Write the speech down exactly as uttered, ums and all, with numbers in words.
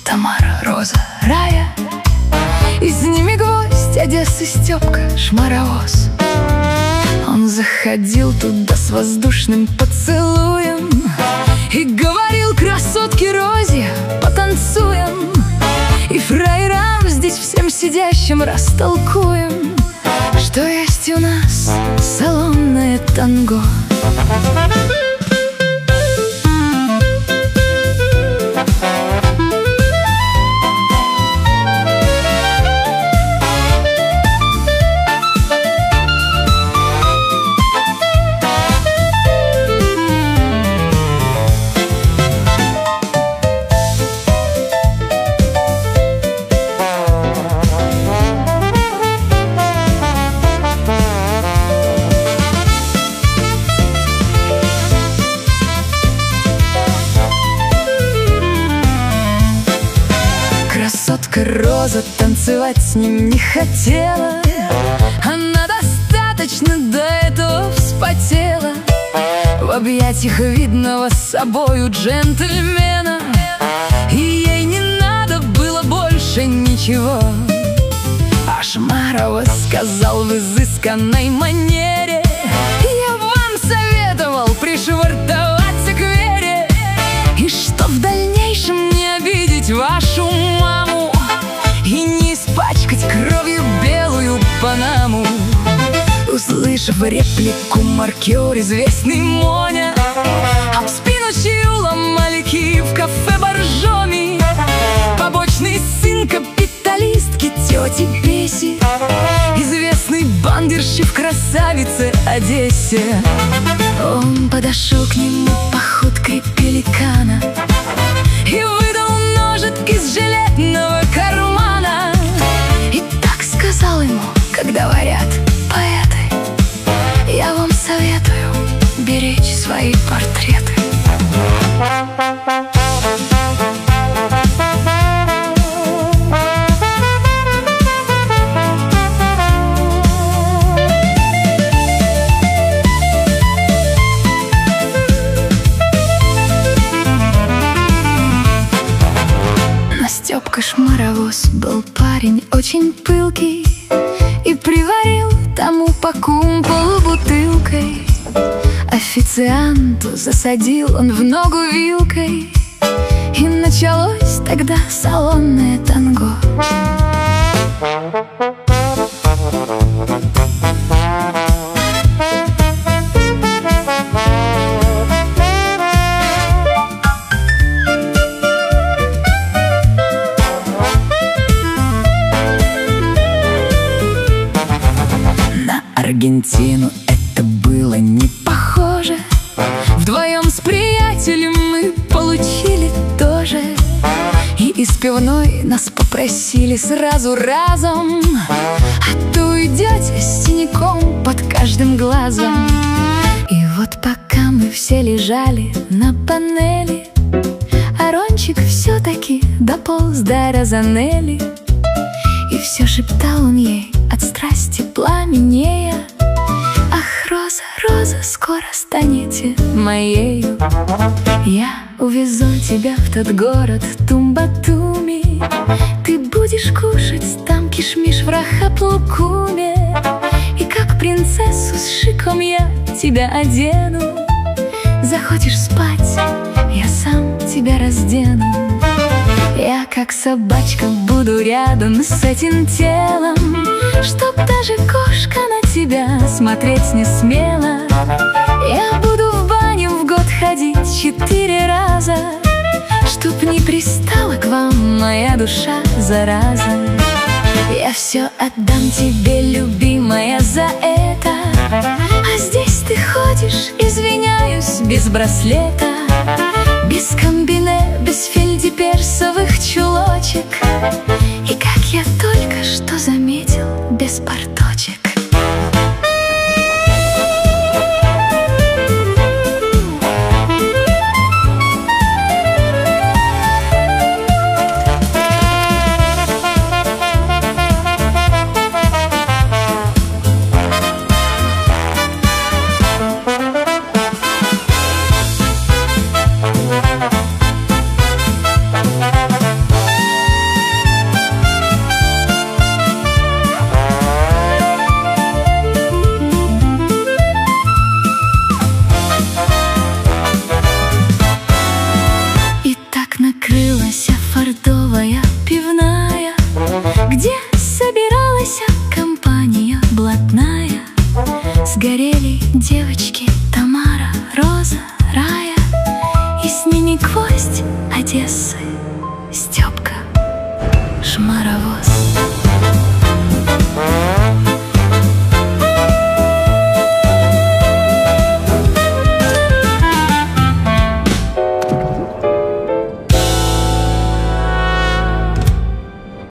Тамара, Роза, Рая. И с ними гвоздь, Одесса, Степка, Шмаровоз. Он заходил туда с воздушным поцелуем и говорил красотке Розе: потанцуем. И фраерам здесь всем сидящим растолкуем, что есть у нас салонное танго. Красотка Роза танцевать с ним не хотела, она достаточно до этого вспотела в объятиях видного с собою джентльмена, и ей не надо было больше ничего. А Шмаровоз сказал в изысканной манере: я вам советовал пришвартоваться к Вере, и что в дальнейшем не обидеть вашу маму и не испачкать кровью белую Панаму. Услышав реплику, маркер известный Моня об спину чью ломали ки в кафе Боржоми, побочный сын капиталистки тети Беси, известный бандерши в красавице Одессе. Он подошел к нему походкой пеликана и выдал ножик из жилетного кармана, и так сказал ему, как говорят поэты: я вам советую беречь свои портреты. Степка Шмаровоз был парень очень пылкий и приварил тому по кумполу бутылкой. Официанту засадил он в ногу вилкой, и началось тогда салонное танго. Аргентину это было не похоже. Вдвоем с приятелем мы получили тоже, и из пивной нас попросили сразу разом, а то уйдете с синяком под каждым глазом. И вот пока мы все лежали на панели, Арончик все-таки дополз до Розанелли, и все шептал он ей от страсти пламенея: ах, Роза, Роза, скоро станете моею. Я увезу тебя в тот город Тумбатуми, ты будешь кушать там кишмиш в Рахаплукуме, и как принцессу с шиком я тебя одену. Захочешь спать, я сам тебя раздену. Я как собачка буду рядом с этим телом, чтоб даже кошка на тебя смотреть не смела. Я буду в баню в год ходить четыре раза, чтоб не пристала к вам моя душа, зараза. Я все отдам тебе, любимая, за это, а здесь ты ходишь, извиняюсь, без браслета, без комбине, без фельдеперсовых чулочек, и, как я только что заметил, без порточек. последний гвоздь Одессы, Степка.